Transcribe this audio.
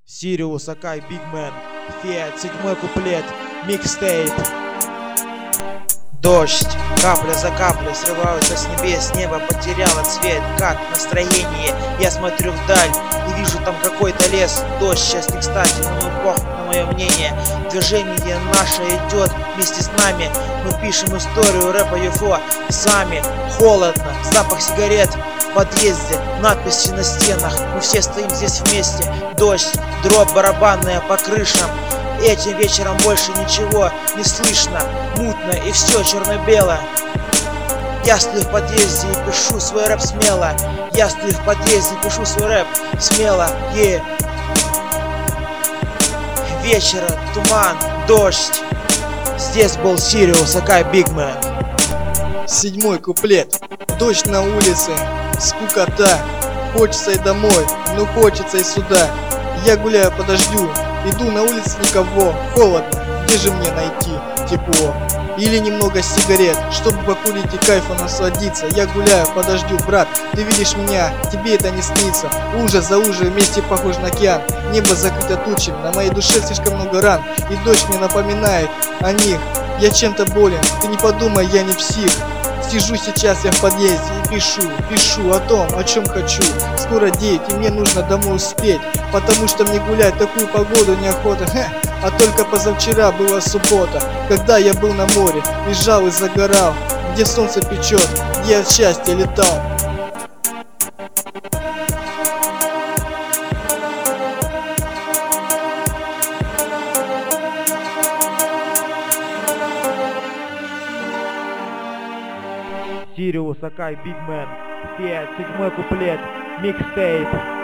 Сириус, Акай, Бигмен, Фиат, 7-й куплет, микстейп. Дождь, капля за каплей срываются с небес, небо потеряло цвет, как настроение. Я смотрю вдаль и вижу там какой-то лес. Дождь сейчас не кстати, но ему похуй на мое мнение. Движение наше идет вместе с нами. Мы пишем историю рэпа ЮФО сами. Холодно, запах сигарет в подъезде, надписи на стенах. Мы все стоим здесь вместе. Дождь, дробь барабанная по крышам. Этим вечером больше ничего не слышно. Мутно и все черно-бело. Я стою в подъезде и пишу свой рэп смело. Я стою в подъезде и пишу свой рэп смело. Вечера, туман, дождь. Здесь был Сириус, Акай, Бигмен. 7-й куплет. Дождь на улице, скукота. Хочется и домой, но хочется и сюда. Я гуляю по дождю, иду на улице никого. Холодно, где же мне найти тепло? Или немного сигарет, чтобы покурить и кайфу насладиться. Я гуляю по дождю, брат, ты видишь меня, тебе это не снится. Ужас за ужас, вместе похож на океан. Небо закрыто тучами, на моей душе слишком много ран. И дождь мне напоминает о них. Я чем-то болен, ты не подумай, я не псих. Сижу сейчас я в подъезде и пишу о том, о чем хочу. Скоро 9 и мне нужно домой успеть, потому что мне гулять такую погоду неохота. А только позавчера была суббота, когда я был на море, лежал и загорал, где солнце печет, где я от счастья летал. Сириус, Акай, Бигмен, Фиат, 7-й куплет, микстейп.